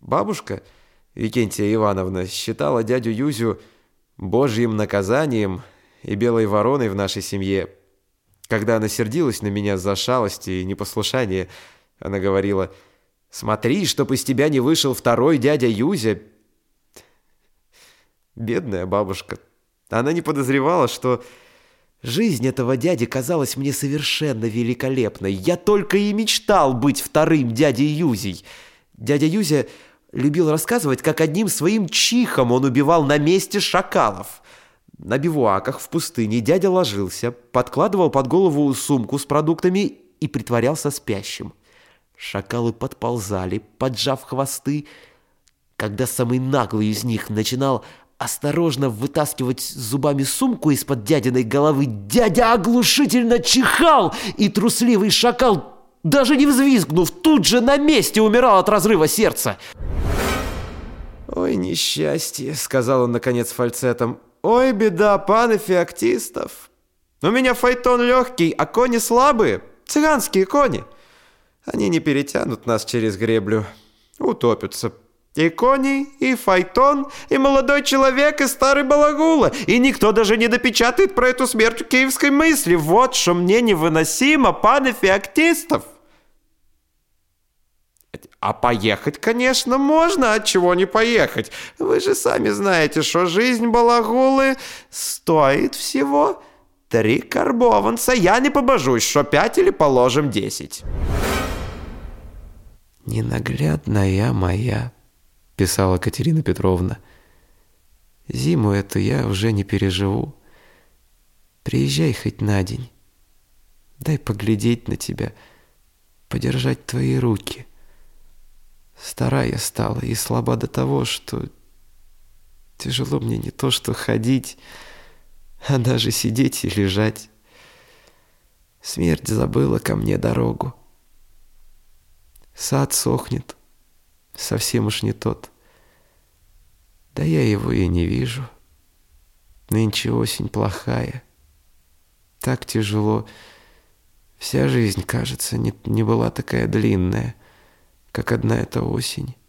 Бабушка, Викентия Ивановна, считала дядю Юзю божьим наказанием и белой вороной в нашей семье. Когда она сердилась на меня за шалости и непослушание, она говорила: «Смотри, чтоб из тебя не вышел второй дядя Юзя». Бедная бабушка. Она не подозревала, что жизнь этого дяди казалась мне совершенно великолепной. Я только и мечтал быть вторым дядей Юзей. Дядя Юзя любил рассказывать, как одним своим чихом он убивал на месте шакалов. На бивуаках в пустыне дядя ложился, подкладывал под голову сумку с продуктами и притворялся спящим. Шакалы подползали, поджав хвосты. Когда самый наглый из них начинал осторожно вытаскивать зубами сумку из-под дядиной головы, дядя оглушительно чихал, и трусливый шакал, даже не взвизгнув, тут же на месте умирал от разрыва сердца. «Ой, несчастье», — сказал он наконец фальцетом. «Ой, беда панафеоктистов! У меня фаэтон легкий, а кони слабые, цыганские кони. Они не перетянут нас через греблю, утопятся. И кони, и фаэтон, и молодой человек, и старый балагула. И никто даже не допечатает про эту смерть у киевской мысли. Вот что мне невыносимо, панафеоктистов!» «А поехать, конечно, можно, отчего не поехать? Вы же сами знаете, что жизнь балагулы стоит всего 3 карбованца. Я не побожусь, что 5 или положим 10. «Ненаглядная моя», — писала Катерина Петровна, — «зиму эту я уже не переживу. Приезжай хоть на день. Дай поглядеть на тебя, подержать твои руки. Стара я стала и слаба до того, что тяжело мне не то что ходить, а даже сидеть и лежать. Смерть забыла ко мне дорогу. Сад сохнет, совсем уж не тот. Да я его и не вижу. Нынче осень плохая. Так тяжело. Вся жизнь, кажется, не была такая длинная, как одна эта осень.